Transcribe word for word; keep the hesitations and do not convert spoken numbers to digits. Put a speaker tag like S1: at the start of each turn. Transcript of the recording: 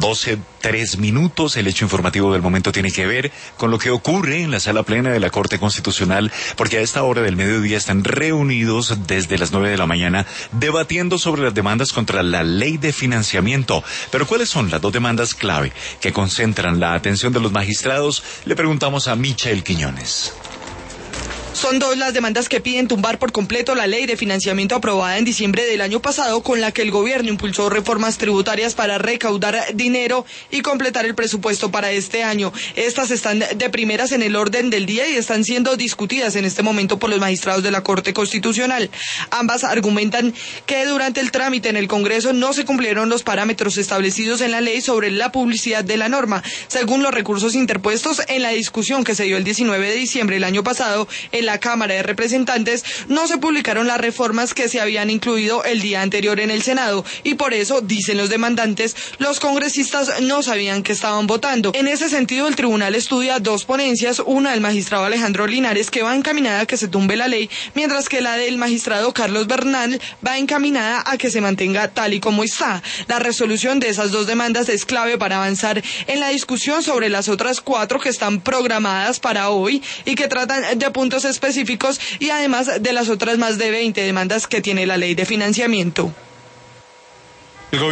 S1: doce, tres minutos. El hecho informativo del momento tiene que ver con lo que ocurre en la sala plena de la Corte Constitucional, porque a esta hora del mediodía están reunidos desde las nueve de la mañana debatiendo sobre las demandas contra la ley de financiamiento. Pero ¿cuáles son las dos demandas clave que concentran la atención de los magistrados? Le preguntamos a Michael Quiñones.
S2: Son dos las demandas que piden tumbar por completo la ley de financiamiento aprobada en diciembre del año pasado, con la que el gobierno impulsó reformas tributarias para recaudar dinero y completar el presupuesto para este año. Estas están de primeras en el orden del día y están siendo discutidas en este momento por los magistrados de la Corte Constitucional. Ambas argumentan que durante el trámite en el Congreso no se cumplieron los parámetros establecidos en la ley sobre la publicidad de la norma. Según los recursos interpuestos en la discusión que se dio el diecinueve de diciembre del año pasado, el la Cámara de Representantes, no se publicaron las reformas que se habían incluido el día anterior en el Senado y por eso, dicen los demandantes, los congresistas no sabían que estaban votando. En ese sentido, el tribunal estudia dos ponencias, una del magistrado Alejandro Linares, que va encaminada a que se tumbe la ley, mientras que la del magistrado Carlos Bernal va encaminada a que se mantenga tal y como está. La resolución de esas dos demandas es clave para avanzar en la discusión sobre las otras cuatro que están programadas para hoy y que tratan de puntos específicos y además de las otras más de veinte demandas que tiene la ley de financiamiento.